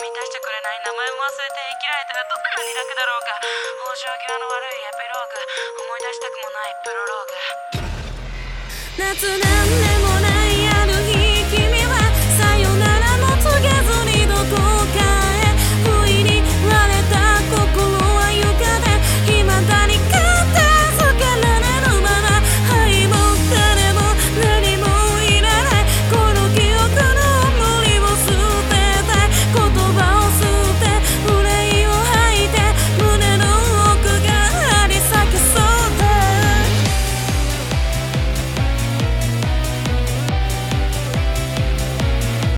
満たしてくれない名前も忘れて生きられたらどんなに楽だろうか。往生際の悪いエピローグ、思い出したくもないプロローグ。夏なんでもない